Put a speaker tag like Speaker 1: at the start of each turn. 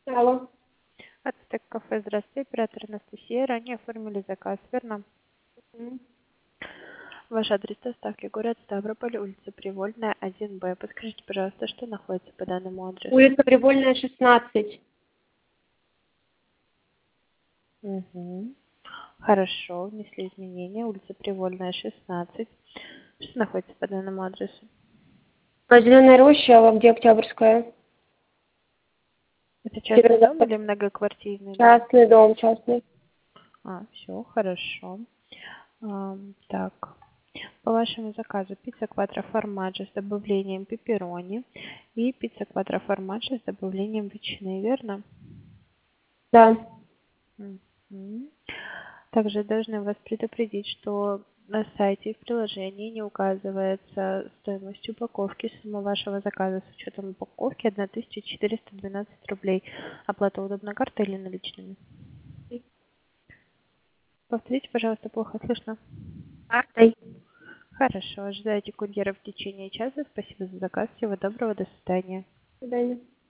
Speaker 1: Алло.
Speaker 2: Ацтек кафе, здравствуйте, оператор Анастасия. Ранее оформили заказ, верно?
Speaker 1: М.
Speaker 2: Ваш адрес доставки город Ставрополь, улица Привольная, 1Б. Подскажите, пожалуйста, что находится по данному адресу?
Speaker 1: Улица Привольная, 16.
Speaker 2: Угу. Хорошо, внесли изменения. Улица Привольная, 16. Что находится по данному адресу?
Speaker 1: Зеленая роща, где Октябрьская.
Speaker 2: Это частный дом
Speaker 1: Северо-запад.
Speaker 2: или многоквартирный дом?
Speaker 1: Частный дом, частный.
Speaker 2: Все, хорошо. Так, по вашему заказу пицца квадро формаджо с добавлением пепперони и пицца квадро формаджо с добавлением ветчины, верно?
Speaker 1: Да.
Speaker 2: Мгм. Также должны вас предупредить, что на сайте и в приложении не указывается стоимость упаковки. Сумма вашего заказа с учетом упаковки 1412 рублей. Оплата удобна картой или наличными? Повторите, пожалуйста, плохо слышно.
Speaker 1: Картой.
Speaker 2: Хорошо, ожидайте курьера в течение часа. Спасибо за заказ. Всего доброго, до свидания.
Speaker 1: До свидания.